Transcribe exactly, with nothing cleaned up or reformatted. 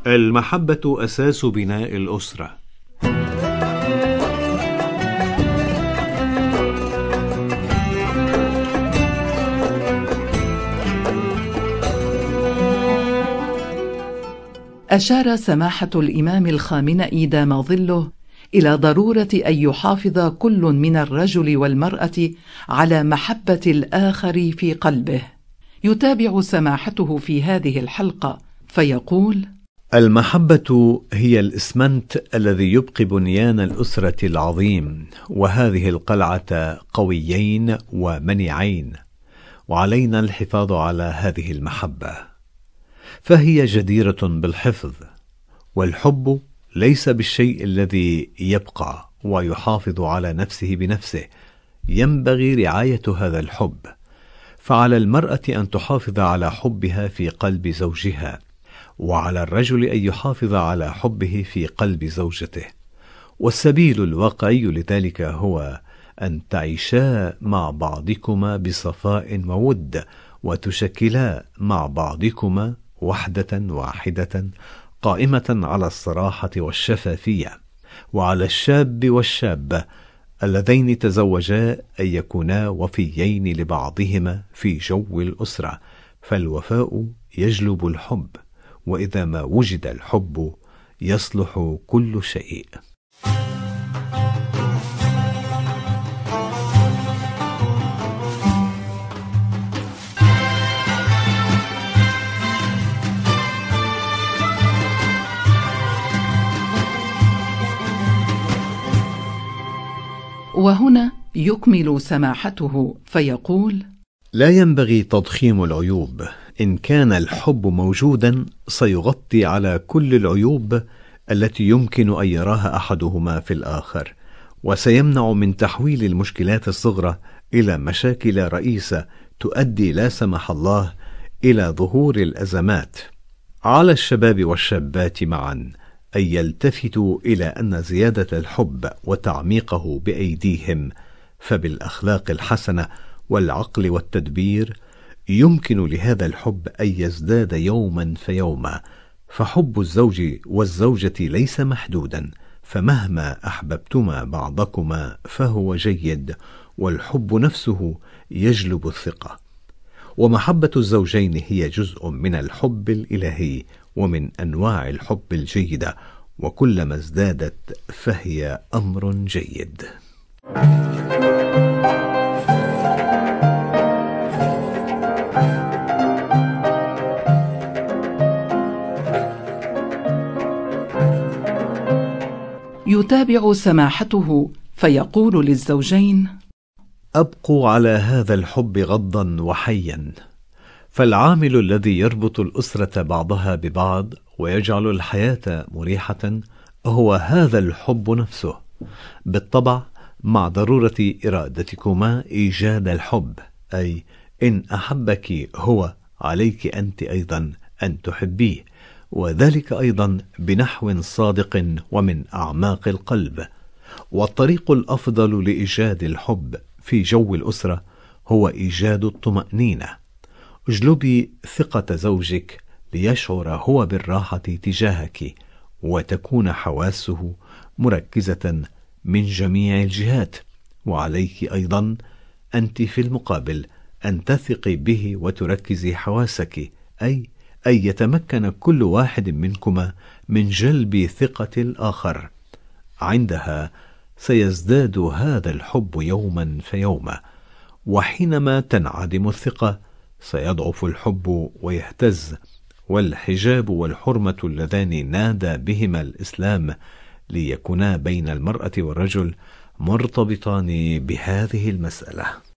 المحبة أساس بناء الأسرة. أشار سماحة الإمام الخامنئي دام ظله إلى ضرورة أن يحافظ كل من الرجل والمرأة على محبة الآخر في قلبه. يتابع سماحته في هذه الحلقة فيقول: المحبة هي الإسمنت الذي يبقي بنيان الأسرة العظيم، وهذه القلعة قويين ومنيعين، وعلينا الحفاظ على هذه المحبة، فهي جديرة بالحفظ. والحب ليس بالشيء الذي يبقى ويحافظ على نفسه بنفسه، ينبغي رعاية هذا الحب، فعلى المرأة أن تحافظ على حبها في قلب زوجها، وعلى الرجل أن يحافظ على حبه في قلب زوجته. والسبيل الواقعي لذلك هو أن تعيشا مع بعضكما بصفاء وود، وتشكلا مع بعضكما وحدة واحدة قائمة على الصراحة والشفافية. وعلى الشاب والشابة اللذين تزوجا أن يكونا وفيين لبعضهما في جو الأسرة، فالوفاء يجلب الحب، وإذا ما وجد الحب يصلح كل شيء. وهنا يكمل سماحته فيقول: لا ينبغي تضخيم العيوب. إن كان الحب موجودا سيغطي على كل العيوب التي يمكن أن يراها أحدهما في الآخر، وسيمنع من تحويل المشكلات الصغرى إلى مشاكل رئيسة تؤدي لا سمح الله إلى ظهور الأزمات. على الشباب والشابات معا أن يلتفتوا إلى أن زيادة الحب وتعميقه بأيديهم، فبالأخلاق الحسنة والعقل والتدبير يمكن لهذا الحب أن يزداد يوما فيوما. فحب الزوج والزوجة ليس محدودا، فمهما أحببتما بعضكما فهو جيد، والحب نفسه يجلب الثقة. ومحبة الزوجين هي جزء من الحب الإلهي ومن أنواع الحب الجيدة، وكلما ازدادت فهي أمر جيد. يتابع سماحته فيقول للزوجين: أبقوا على هذا الحب غضا وحيا، فالعامل الذي يربط الأسرة بعضها ببعض ويجعل الحياة مريحة هو هذا الحب نفسه، بالطبع مع ضرورة إرادتكما إيجاد الحب، أي إن أحبك هو عليك أنت أيضا أن تحبيه، وذلك أيضا بنحو صادق ومن أعماق القلب. والطريق الأفضل لإيجاد الحب في جو الأسرة هو إيجاد الطمأنينة. اجلبي ثقة زوجك ليشعر هو بالراحة تجاهك، وتكون حواسه مركزة من جميع الجهات. وعليك أيضا أنت في المقابل أن تثقي به وتركزي حواسك، أي أن يتمكن كل واحد منكما من جلب ثقة الآخر. عندها سيزداد هذا الحب يوما فيوما، وحينما تنعدم الثقة سيضعف الحب ويهتز. والحجاب والحرمة اللذان نادى بهما الإسلام ليكونا بين المرأة والرجل مرتبطان بهذه المسألة.